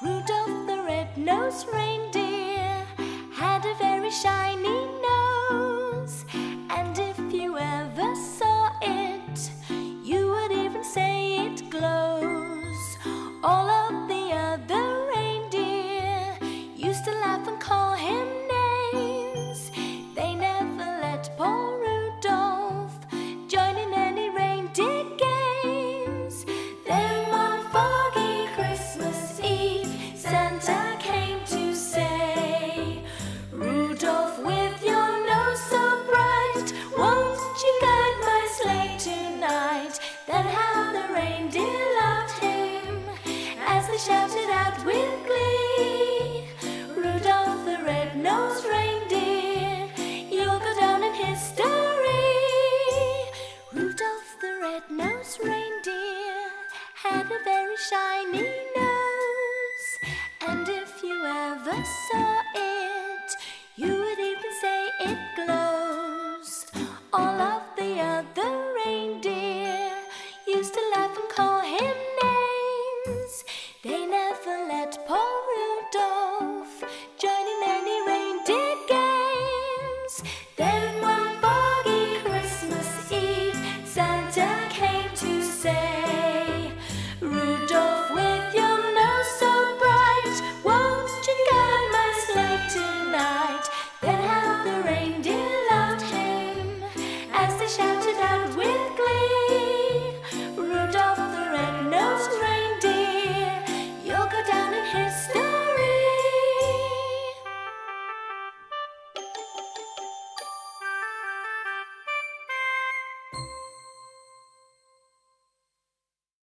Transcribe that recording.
Rudolph the red-nosed reindeer had a very shiny nose, and if you ever saw it, you would even say it glows. All of the other reindeer used to laugh and call him names. They never let poor Rudolph join in any reindeer games. Then one foggy Christmas Eve, Santa came to say, "Rudolph, with your nose so bright, won't you guide my sleigh tonight?" Then how the reindeer loved him as they shouted out with glee, "Rudolph the red-nosed reindeer, you'll go down in history." Rudolph the red-nosed reindeer had a very shiny nose, and if you ever saw